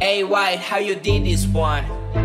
Hey, White, how you did this one?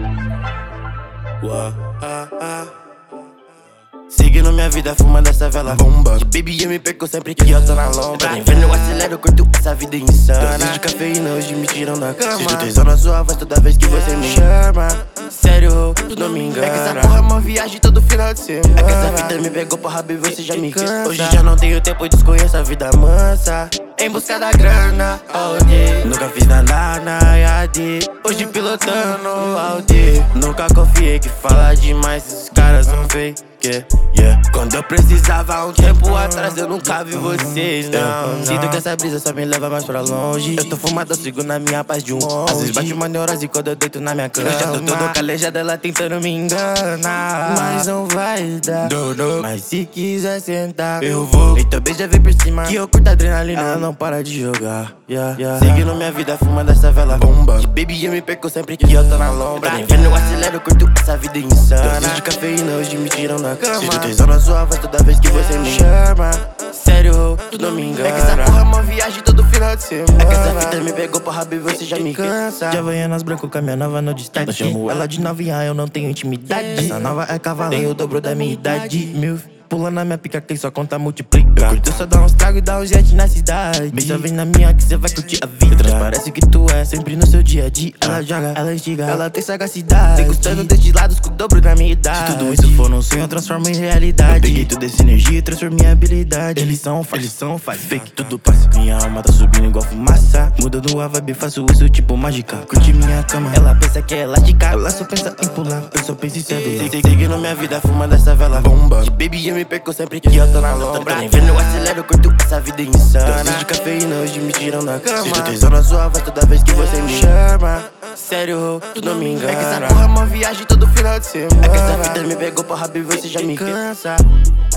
Seguindo minha vida, fumando essa vela bomba. De baby eu me perco sempre que eu tô na lombra. Tô vendo, eu acelero, curto essa vida insana. Doses de cafeína hoje me tiram da cama. Sinto tesão na sua voz toda vez que você me chama. Sério, tu não me engana. É que essa porra é uma viagem todo final de semana. É que essa vida me pegou, porra, baby, você já me cansa. Hoje já não tenho tempo, desconheço a vida mansa. Em busca da grana, Audi. Nunca fiz nada na IAD. Hoje pilotando Audi. Nunca confiei que fala demais, esses caras são fake. Yeah. Quando eu precisava um tempo atrás, eu nunca vi vocês, não. Sinto que essa brisa só me leva mais pra longe. Eu tô fumado, eu sigo na minha paz de um monge. Às vezes bate uma neurose quando eu deito na minha cama. Eu já tô todo calejado, ela tentando me enganar. Mas não vai dar. Mas se quiser sentar, eu vou. Então beija, vem por cima, que eu curto adrenalina. Ela não para de jogar. Seguindo minha vida, fumando essa vela bomba. De baby eu me perco sempre que eu tô na lombra. Tô vendo, eu acelero, curto essa vida insana. Doses de cafeína hoje me tiram da cama. Sinto tesão na sua voz toda vez que você me chama. Sério, tu não me engana. É que essa porra é uma viagem todo final de semana. É que essa fita me pegou, porra, baby, você já me cansa. De Havaianas branco com a minha nova no destaque. Eu chamo ela de novinha, eu não tenho intimidade. Essa nova é cavalo, tem o dobro da minha idade. Pula na minha pica que só conta multiplica. Eu curto só dar uns tragos e dar um jet na cidade. Beija, vem na minha que cê vai curtir a vida. Transparece que tu é sempre no seu dia a dia. Ela joga, ela instiga, ela tem sagacidade. Tem gostando desses lados com o dobro da minha idade. Se tudo isso for um sonho, eu transformo em realidade. Eu peguei toda essa energia e transformei em habilidade. Eles são fake, tudo passa. Minha alma tá subindo igual fumaça. Mudando a vibe, faço isso tipo mágica. Curte minha cama, ela pensa que é elástica. Ela só pensa em pular, eu só penso em celular. Seguindo minha vida, fumando essa vela bomba. De baby eu me perco sempre que eu tô na lombra. Tô vendo, eu acelero, curto essa vida insana. Doses de cafeína hoje me tiram da cama. Sinto tesão na sua voz toda vez que você me chama. Sério, tu não me engana. É que essa porra é uma viagem todo final de semana. É que essa vida me pegou, porra, baby, você já me cansa.